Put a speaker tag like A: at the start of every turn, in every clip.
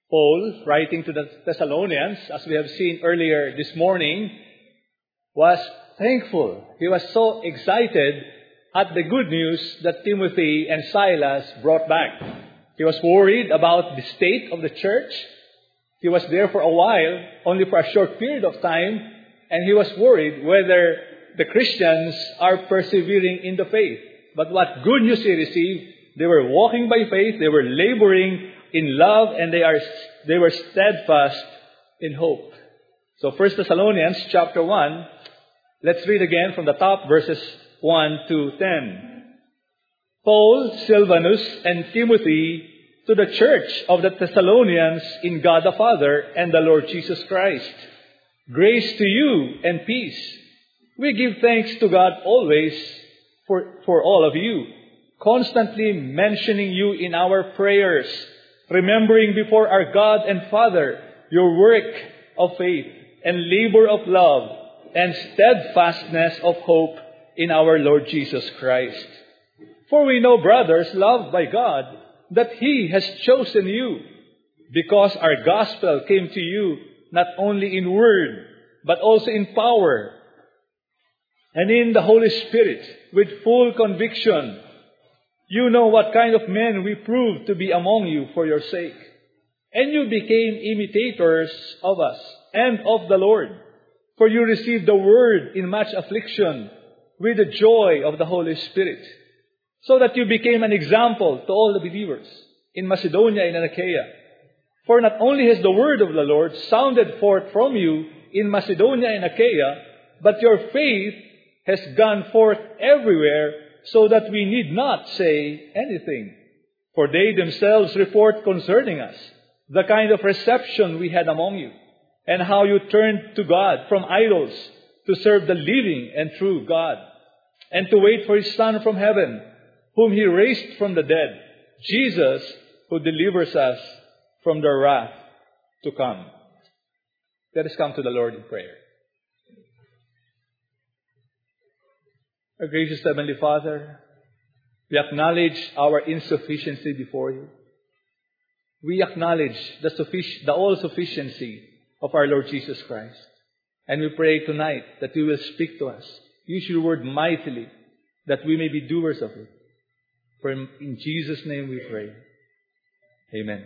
A: Paul, writing to the Thessalonians, as we have seen earlier this morning, was thankful. He was so excited at the good news that Timothy and Silas brought back. He was worried about the state of the church. He was there for a while, only for a short period of time, and he was worried whether the Christians are persevering in the faith. But what good news he received, they were walking by faith, they were laboring in love, and they were steadfast in hope. So 1 Thessalonians chapter 1, let's read again from the top, verses 1 to 10. Paul, Silvanus, and Timothy, to the church of the Thessalonians in God the Father and the Lord Jesus Christ. Grace to you and peace. We give thanks to God always for all of you, constantly mentioning you in our prayers, remembering before our God and Father your work of faith and labor of love and steadfastness of hope in our Lord Jesus Christ. For we know, brothers, loved by God, that He has chosen you, because our gospel came to you not only in word, but also in power, and in the Holy Spirit, with full conviction. You know what kind of men we proved to be among you for your sake. And you became imitators of us and of the Lord. For you received the word in much affliction with the joy of the Holy Spirit, so that you became an example to all the believers in Macedonia and in Achaia. For not only has the word of the Lord sounded forth from you in Macedonia and Achaia, but your faith has gone forth everywhere, so that we need not say anything. For they themselves report concerning us the kind of reception we had among you, and how you turned to God from idols to serve the living and true God, and to wait for His Son from heaven, whom He raised from the dead, Jesus, who delivers us from the wrath to come. Let us come to the Lord in prayer. Our gracious Heavenly Father, we acknowledge our insufficiency before you. We acknowledge the all-sufficiency of our Lord Jesus Christ. And we pray tonight that you will speak to us. Use your word mightily, that we may be doers of it. For in Jesus' name we pray. Amen.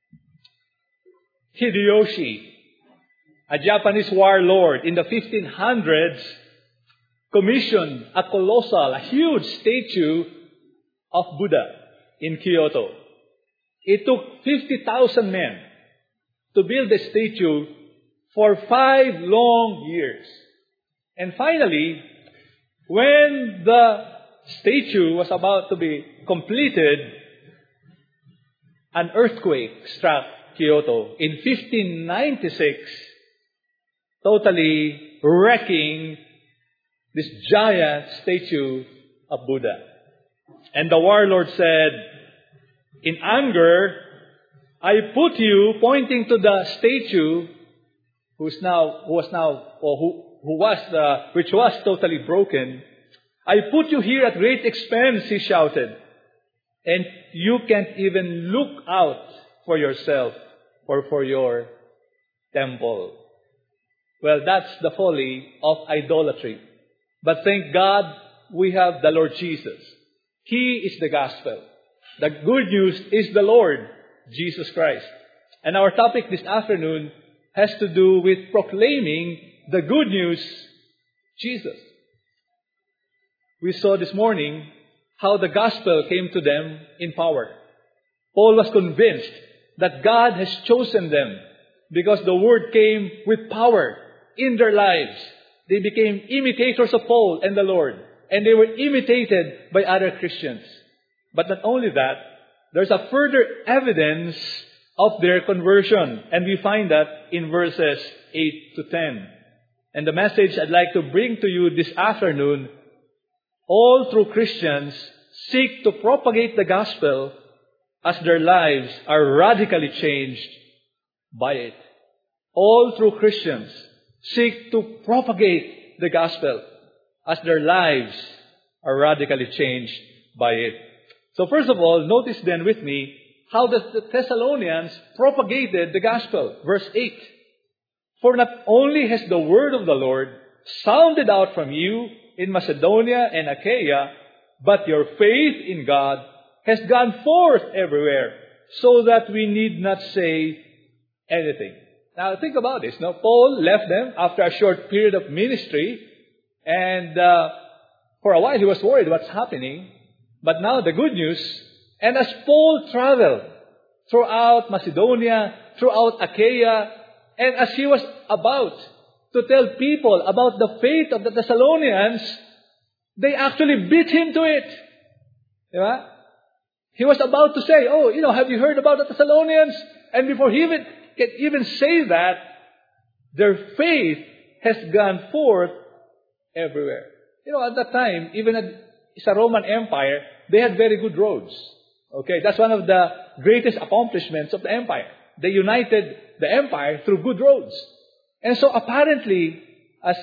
A: Hideyoshi, a Japanese warlord in the 1500s, commissioned a colossal, a huge statue of Buddha in Kyoto. It took 50,000 men to build a statue for 5 long years. And finally, when the statue was about to be completed, an earthquake struck Kyoto in 1596, totally wrecking this giant statue of Buddha. And the warlord said, in anger, I put you, pointing to the statue, which was totally broken. I put you here at great expense, he shouted. And you can't even look out for yourself or for your temple. Well, that's the folly of idolatry. But thank God we have the Lord Jesus. He is the gospel. The good news is the Lord Jesus Christ. And our topic this afternoon has to do with proclaiming the good news, Jesus. We saw this morning how the gospel came to them in power. Paul was convinced that God has chosen them because the word came with power in their lives. They became imitators of Paul and the Lord, and they were imitated by other Christians. But not only that, there's a further evidence of their conversion, and we find that in verses 8 to 10. And the message I'd like to bring to you this afternoon, all true Christians seek to propagate the gospel as their lives are radically changed by it. All true Christians seek to propagate the gospel as their lives are radically changed by it. So first of all, notice then with me how the Thessalonians propagated the gospel. Verse 8. For not only has the word of the Lord sounded out from you in Macedonia and Achaia, but your faith in God has gone forth everywhere, so that we need not say anything. Now think about this. Now, Paul left them after a short period of ministry, and for a while he was worried what's happening. But now the good news, and as Paul traveled throughout Macedonia, throughout Achaia, and as he was about to tell people about the faith of the Thessalonians, they actually beat him to it. Diba? He was about to say, have you heard about the Thessalonians? And before he can even say that, their faith has gone forth everywhere. At that time, even sa Roman Empire, they had very good roads. Okay, that's one of the greatest accomplishments of the empire. They united the empire through good roads. And so apparently, as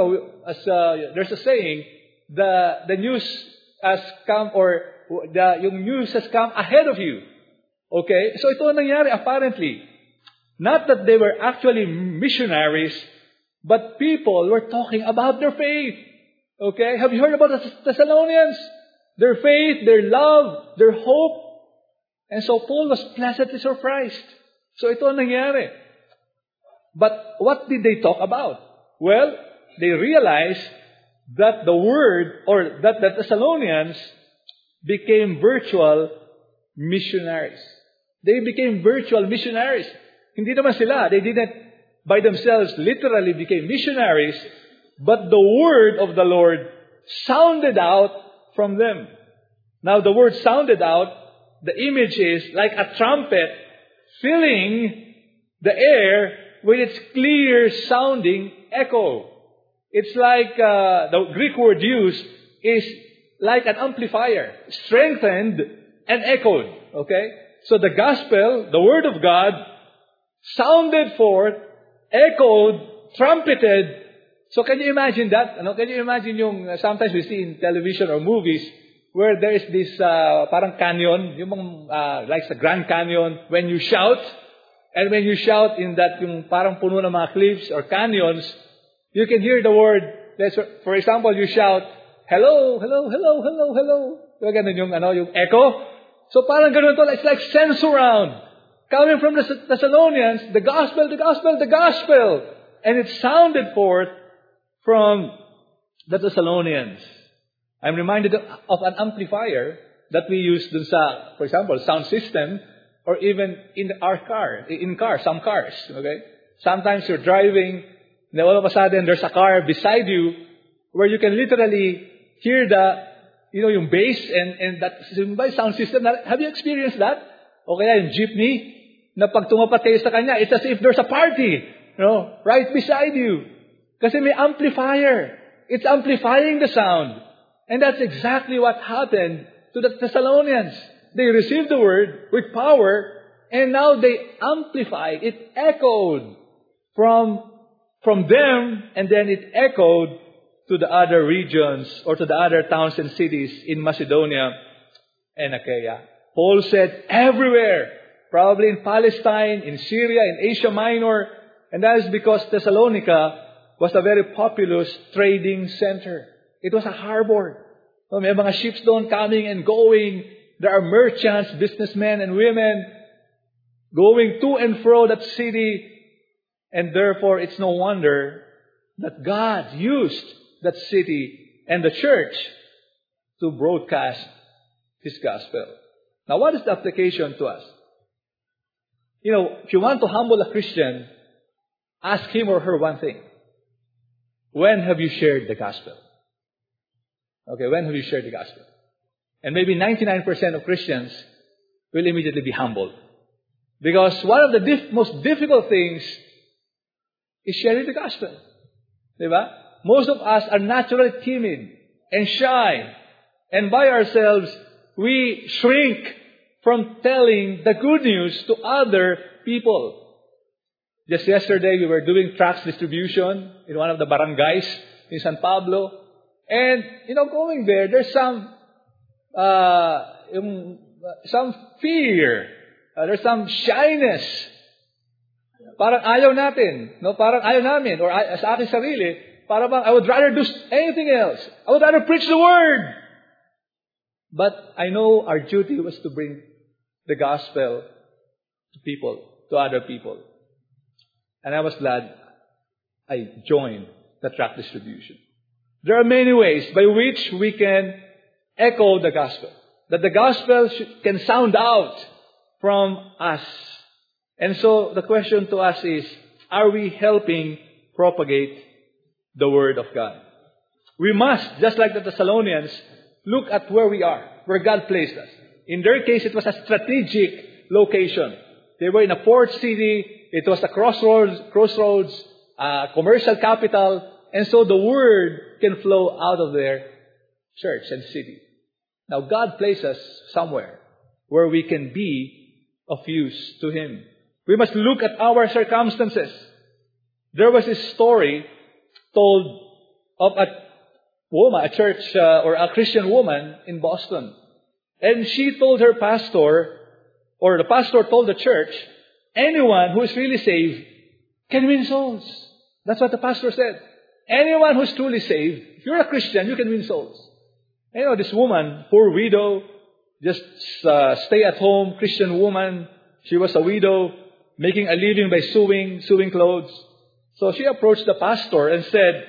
A: there's a saying, the news has come, or yung news has come ahead of you. Okay? So ito ang nangyari apparently. Not that they were actually missionaries, but people were talking about their faith. Okay? Have you heard about the Thessalonians? Their faith, their love, their hope. And so Paul was pleasantly surprised. So ito ang nangyari. But what did they talk about? Well, they realized that the word, or that the Thessalonians became virtual missionaries. They became virtual missionaries. Hindi naman sila. They didn't by themselves literally became missionaries, but the word of the Lord sounded out from them. Now the word sounded out, the image is like a trumpet filling the air with its clear sounding echo. It's like the Greek word used is like an amplifier, strengthened and echoed. Okay? So the gospel, the word of God, sounded forth, echoed, trumpeted. So can you imagine that? Can you imagine yung sometimes we see in television or movies where there is this parang canyon, yung like the Grand Canyon, when you shout, and when you shout in that yung parang puno ng mga cliffs or canyons, you can hear the word. For example, you shout, hello, hello, hello, hello, hello. Diba ganun yung echo? So parang ganun to, it's like sense surround. Coming from the Thessalonians, the gospel, the gospel, the gospel. And it sounded forth from the Thessalonians. I'm reminded of an amplifier that we use dun sa, for example, sound system, or even in some cars, okay? Sometimes you're driving, and all of a sudden there's a car beside you where you can literally hear yung bass and that sound system. Have you experienced that? O kaya yung jeepney, na pag tumapat kayo sa kanya, it's as if there's a party, right beside you. Kasi may amplifier. It's amplifying the sound. And that's exactly what happened to the Thessalonians. They received the word with power, and now they amplified. It echoed from them, and then it echoed to the other regions or to the other towns and cities in Macedonia and Achaia. Paul said everywhere, probably in Palestine, in Syria, in Asia Minor, and that is because Thessalonica was a very populous trading center. It was a harbor. May mga ships doon coming and going. There are merchants, businessmen and women going to and fro that city. And therefore, it's no wonder that God used that city and the church to broadcast His gospel. Now, what is the application to us? If you want to humble a Christian, ask him or her one thing. When have you shared the gospel? Okay, when have you shared the gospel? And maybe 99% of Christians will immediately be humbled. Because one of the most difficult things is sharing the gospel. Diba? Most of us are naturally timid and shy. And by ourselves, we shrink from telling the good news to other people. Just yesterday, we were doing tracts distribution in one of the barangays in San Pablo. And, going there, there's some fear There's some shyness. Parang ayaw natin. No? Parang ayaw namin. Or sa aking sarili, parang bang, I would rather do anything else. I would rather preach the Word. But I know our duty was to bring the gospel to people, to other people. And I was glad I joined the tract distribution. There are many ways by which we can echo the gospel. That the gospel can sound out from us. And so the question to us is, are we helping propagate the Word of God? We must, just like the Thessalonians, look at where we are, where God placed us. In their case, it was a strategic location. They were in a port city. It was a crossroads, commercial capital. And so the Word can flow out of their church and city. Now, God placed us somewhere where we can be of use to Him. We must look at our circumstances. There was a story told of a woman, a church or a Christian woman in Boston. And she told her pastor, or the pastor told the church, anyone who is really saved can win souls. That's what the pastor said. Anyone who's truly saved, if you're a Christian, you can win souls. And you know, this woman, poor widow, just stay-at-home Christian woman. She was a widow, making a living by sewing clothes. So she approached the pastor and said,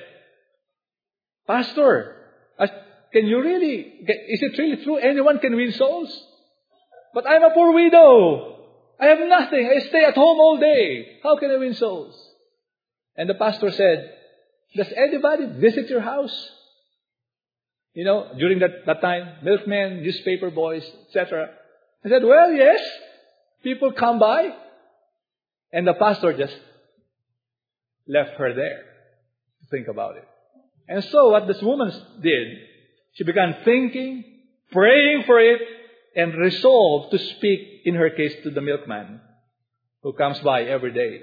A: Pastor, can you really, is it really true anyone can win souls? But I'm a poor widow. I have nothing. I stay at home all day. How can I win souls? And the pastor said, does anybody visit your house? You know, during that time, milkmen, newspaper boys, etc. I said, well, yes. People come by. And the pastor just left her there to think about it. And so what this woman did, she began thinking, praying for it, and resolved to speak, in her case, to the milkman who comes by every day.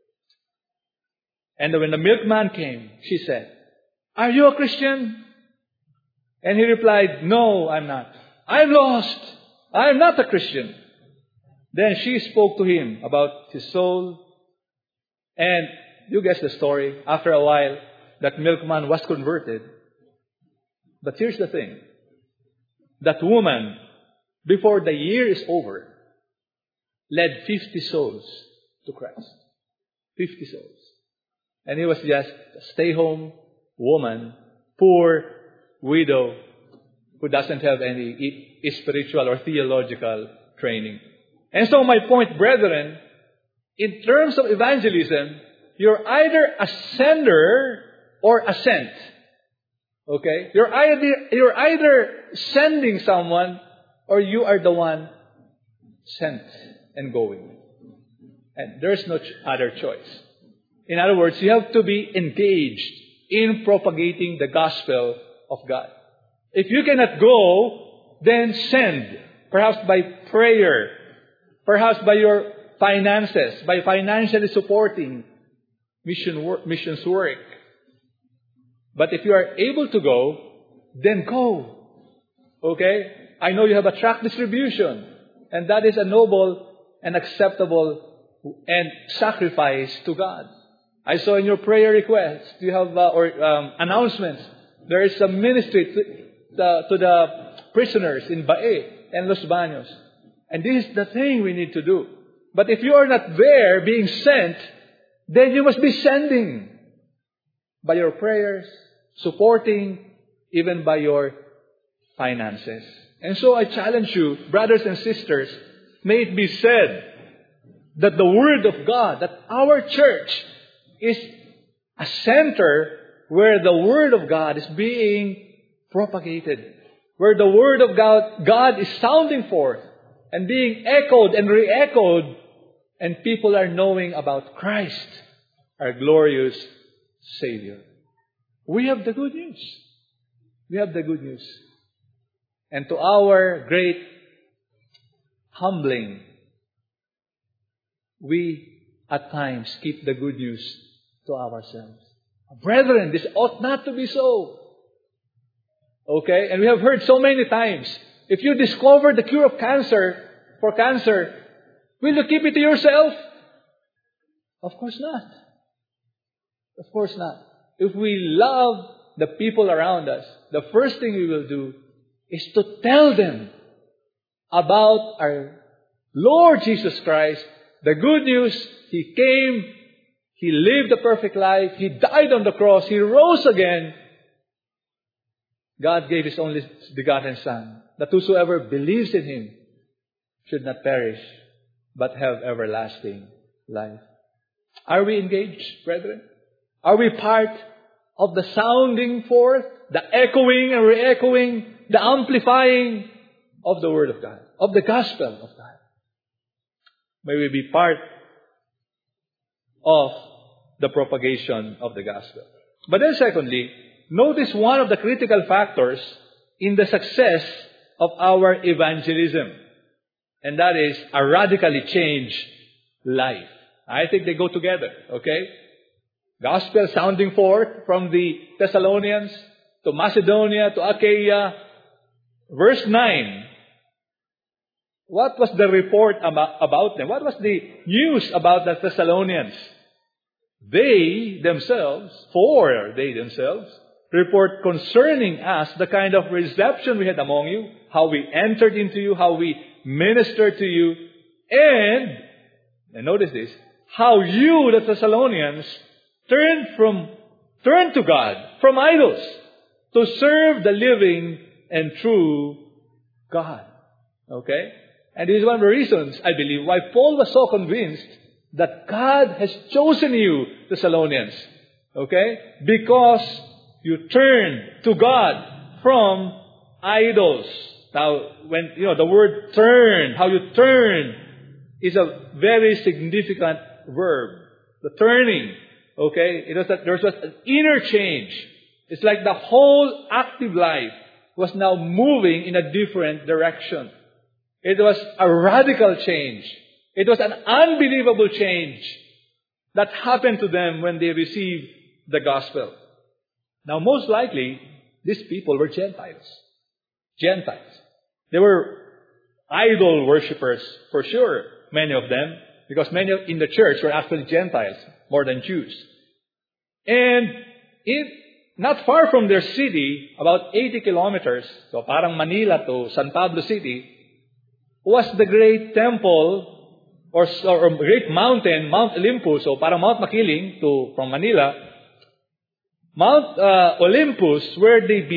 A: And when the milkman came, she said, are you a Christian? And he replied, no, I'm not. I'm lost. I'm not a Christian. Then she spoke to him about his soul. And you guess the story. After a while, that milkman was converted. But here's the thing. That woman, before the year is over, led 50 souls to Christ. 50 souls. And he was just a stay-home woman, poor widow, who doesn't have any spiritual or theological training. And so my point, brethren, in terms of evangelism, you're either a sender or a sent. Okay? You're either sending someone or you are the one sent and going. And there's no other choice. In other words, you have to be engaged in propagating the gospel of God. If you cannot go, then send. Perhaps by prayer. Perhaps by your finances. By financially supporting missions work. But if you are able to go, then go. Okay? I know you have a tract distribution. And that is a noble and acceptable and sacrifice to God. I saw in your prayer requests, you have announcements. There is a ministry to the prisoners in Bae and Los Baños. And this is the thing we need to do. But if you are not there being sent, then you must be sending by your prayers, supporting, even by your finances. And so I challenge you, brothers and sisters, may it be said that the Word of God, that our church is a center where the Word of God is being propagated, where the Word of God is sounding forth and being echoed and re-echoed, and people are knowing about Christ, our glorious Savior. We have the good news. We have the good news. And to our great humbling, we at times keep the good news to ourselves. Brethren, this ought not to be so. Okay? And we have heard so many times, if you discover the cure of cancer, Will you keep it to yourself? Of course not. Of course not. If we love the people around us, the first thing we will do is to tell them about our Lord Jesus Christ, the good news. He came, He lived a perfect life, He died on the cross, He rose again. God gave His only begotten Son, that whosoever believes in Him should not perish, but have everlasting life. Are we engaged, brethren? Are we part of the sounding forth, the echoing and re-echoing, the amplifying of the Word of God, of the gospel of God? May we be part of the propagation of the gospel. But then secondly, notice one of the critical factors in the success of our evangelism. And that is a radically changed life. I think they go together, okay? Gospel sounding forth from the Thessalonians to Macedonia to Achaia. Verse 9. What was the report about them? What was the news about the Thessalonians? They themselves report concerning us the kind of reception we had among you, how we entered into you, how we ministered to you, and notice this, how you, the Thessalonians, turned to God from idols to serve the living and true God. Okay? And this is one of the reasons, I believe, why Paul was so convinced that God has chosen you, Thessalonians. Okay? Because you turn to God from idols. Now, when, the word turn, how you turn is a very significant verb. The turning. Okay? There was an inner change. It's like the whole active life was now moving in a different direction. It was a radical change. It was an unbelievable change that happened to them when they received the gospel. Now, most likely, these people were Gentiles. Gentiles. They were idol worshippers, for sure, many of them, because many in the church were actually Gentiles, more than Jews. And not far from their city, about 80 kilometers, so parang Manila to San Pablo City, was the great temple or great mountain, Mount Olympus, so parang Mount Makiling from Manila, Mount Olympus, which they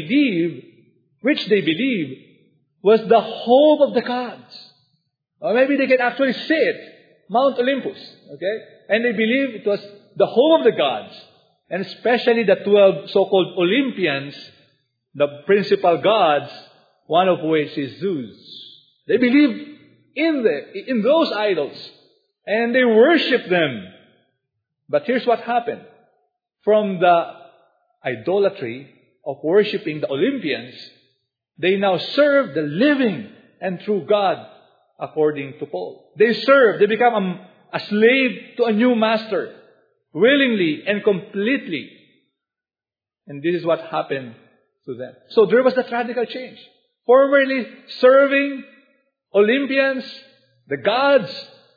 A: believe was the home of the gods. Or maybe they can actually say it, Mount Olympus, okay? And they believe it was the home of the gods, and especially the 12 so-called Olympians, the principal gods, one of which is Zeus. They believed in those idols, and they worshiped them. But here's what happened. From the idolatry of worshiping the Olympians, they now serve the living and true God, according to Paul. They become a slave to a new master, willingly and completely. And this is what happened to them. So there was that radical change. Formerly serving Olympians, the gods,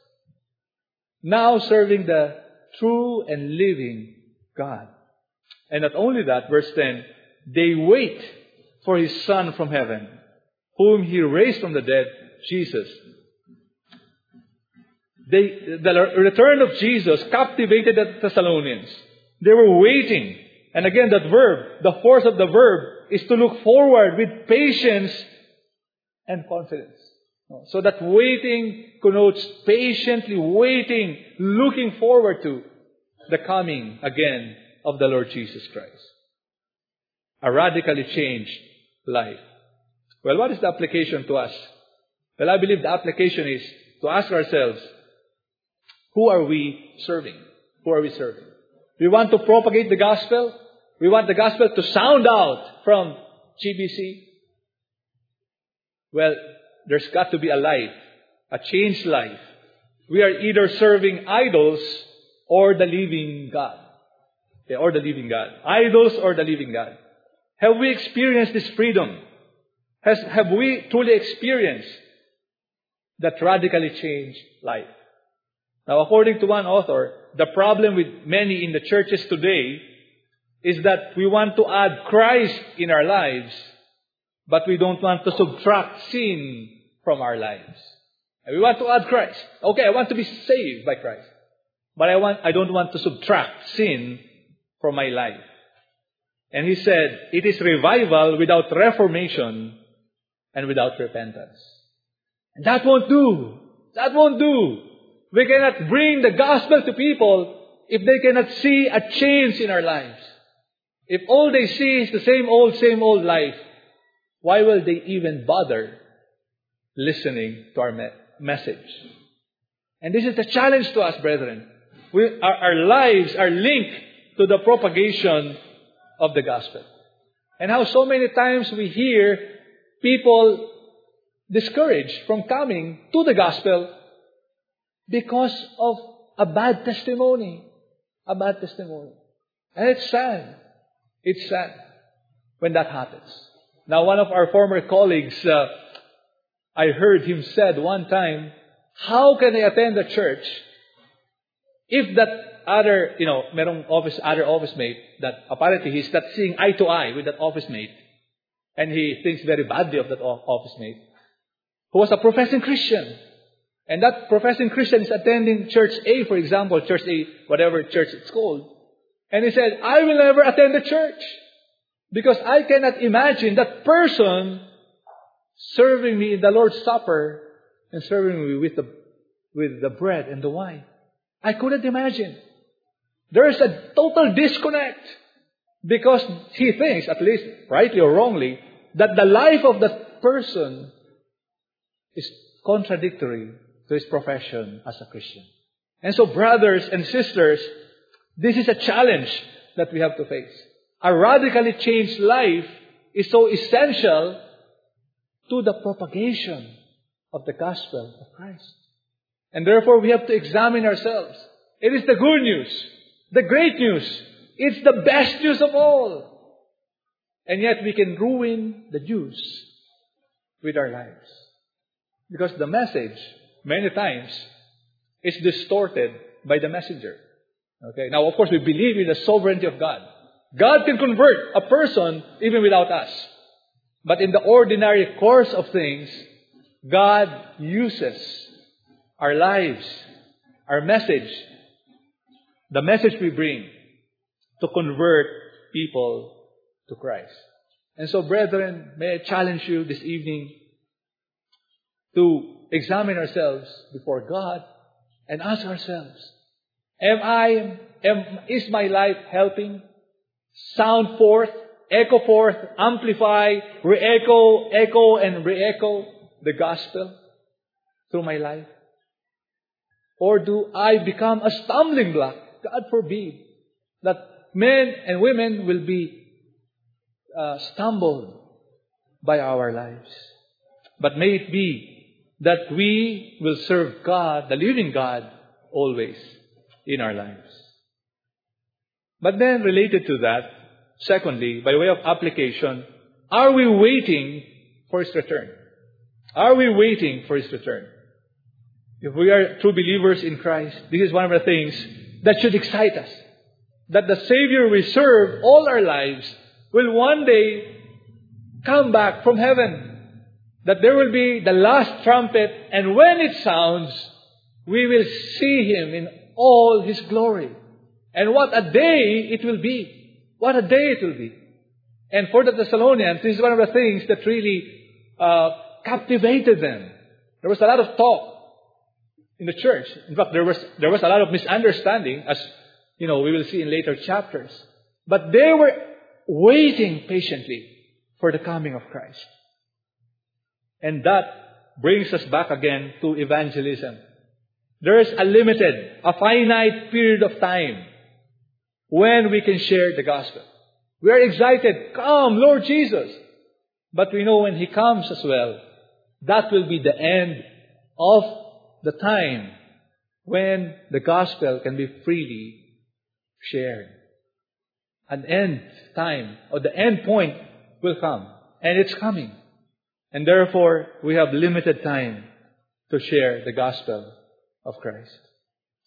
A: now serving the true and living God. And not only that, verse 10, they wait for His Son from heaven, whom He raised from the dead, Jesus. The return of Jesus captivated the Thessalonians. They were waiting. And again, that verb, the force of the verb is to look forward with patience and confidence. So that waiting connotes patiently waiting, looking forward to the coming again of the Lord Jesus Christ. A radically changed life. Well, what is the application to us? Well, I believe the application is to ask ourselves, who are we serving? Who are we serving? We want to propagate the gospel. We want the gospel to sound out from GBC. Well, there's got to be a life, a changed life. We are either serving idols or the living God. Okay, or the living God. Idols or the living God. Have we experienced this freedom? Have we truly experienced that radically changed life? Now, according to one author, the problem with many in the churches today is that we want to add Christ in our lives, but we don't want to subtract sin from our lives. And we want to add Christ. Okay, I want to be saved by Christ, but I don't want to subtract sin from my life. And he said, it is revival without reformation and without repentance. And that won't do. That won't do. We cannot bring the gospel to people if they cannot see a change in our lives. If all they see is the same old life, why will they even bother listening to our message? And this is the challenge to us, brethren. Our lives are linked to the propagation of the gospel. And how so many times we hear people discouraged from coming to the gospel because of a bad testimony. A bad testimony. And it's sad. It's sad when that happens. Now, one of our former colleagues, I heard him said one time, how can I attend a church if that other, merong other office mate that apparently he's not seeing eye to eye with that office mate, and he thinks very badly of that office mate, who was a professing Christian. And that professing Christian is attending church A, for example, church A, whatever church it's called. And he said, I will never attend the church because I cannot imagine that person serving me in the Lord's Supper and serving me with the bread and the wine. I couldn't imagine. There is a total disconnect because he thinks, at least rightly or wrongly, that the life of that person is contradictory to his profession as a Christian. And so, brothers and sisters, this is a challenge that we have to face. A radically changed life is so essential to the propagation of the gospel of Christ. And therefore, we have to examine ourselves. It is the good news, the great news. It's the best news of all. And yet we can ruin the news with our lives. Because the message, many times, is distorted by the messenger. Okay. Now, of course, we believe in the sovereignty of God. God can convert a person even without us. But in the ordinary course of things, God uses our lives, our message, the message we bring, to convert people to Christ. And so, brethren, may I challenge you this evening to examine ourselves before God and ask ourselves, is my life helping sound forth, echo forth, amplify, echo and re-echo the gospel through my life? Or do I become a stumbling block? God forbid that men and women will be stumbled by our lives. But may it be that we will serve God, the living God, always in our lives. But then related to that, secondly, by way of application, are we waiting for His return? Are we waiting for His return? If we are true believers in Christ, this is one of the things that should excite us. That the Savior we serve all our lives will one day come back from heaven. That there will be the last trumpet, and when it sounds, we will see Him in all His glory. And what a day it will be. What a day it will be. And for the Thessalonians, this is one of the things that really captivated them. There was a lot of talk in the church. In fact, there was a lot of misunderstanding, as we will see in later chapters. But they were waiting patiently for the coming of Christ. And that brings us back again to evangelism. There is a finite period of time when we can share the gospel. We are excited, come, Lord Jesus. But we know when He comes as well, that will be the end of the time when the gospel can be freely shared. An end time, or the end point will come. And it's coming. And therefore, we have limited time to share the gospel of Christ.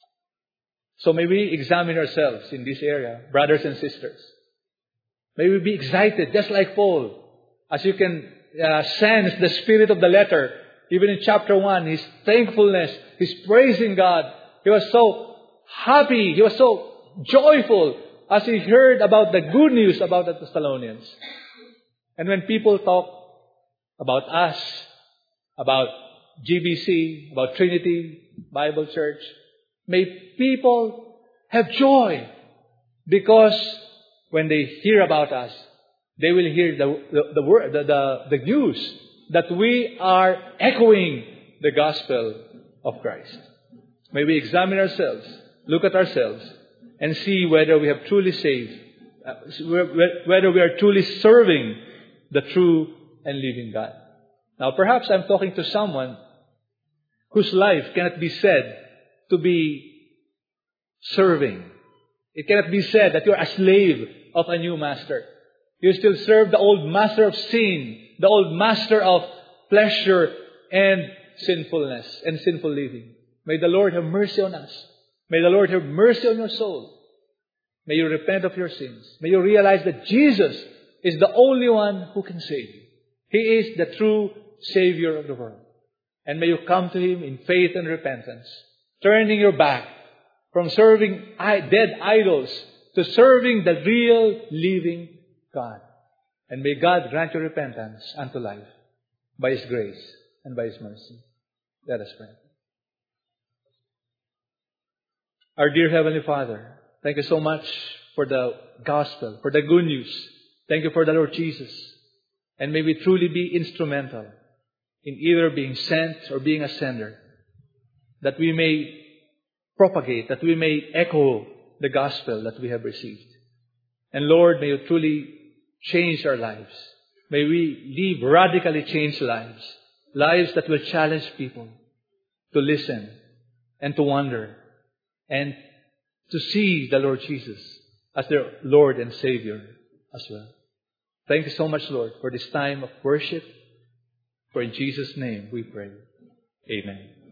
A: So may we examine ourselves in this area, brothers and sisters. May we be excited, just like Paul. As you can sense the spirit of the letter, even in chapter 1, his thankfulness, his praising God. He was so happy, he was so joyful as he heard about the good news about the Thessalonians. And when people talk about us, about GBC, about Trinity Bible Church, may people have joy, because when they hear about us, they will hear the word, the news that we are echoing the gospel of Christ. May we examine ourselves, look at ourselves, and see whether we have truly saved, whether we are truly serving the true and living God. Now, perhaps I'm talking to someone whose life cannot be said to be serving. It cannot be said that you're a slave of a new master. You still serve the old master of sin, the old master of pleasure and sinfulness and sinful living. May the Lord have mercy on us. May the Lord have mercy on your soul. May you repent of your sins. May you realize that Jesus is the only one who can save you. He is the true Savior of the world. And may you come to Him in faith and repentance, turning your back from serving dead idols to serving the real living God. And may God grant you repentance unto life by His grace and by His mercy. Let us pray. Our dear Heavenly Father, thank you so much for the gospel, for the good news. Thank you for the Lord Jesus. And may we truly be instrumental in either being sent or being a sender, that we may propagate, that we may echo the gospel that we have received. And Lord, may you truly change our lives. May we live radically changed lives, lives that will challenge people to listen and to wonder and to see the Lord Jesus as their Lord and Savior as well. Thank you so much, Lord, for this time of worship. For in Jesus' name we pray. Amen.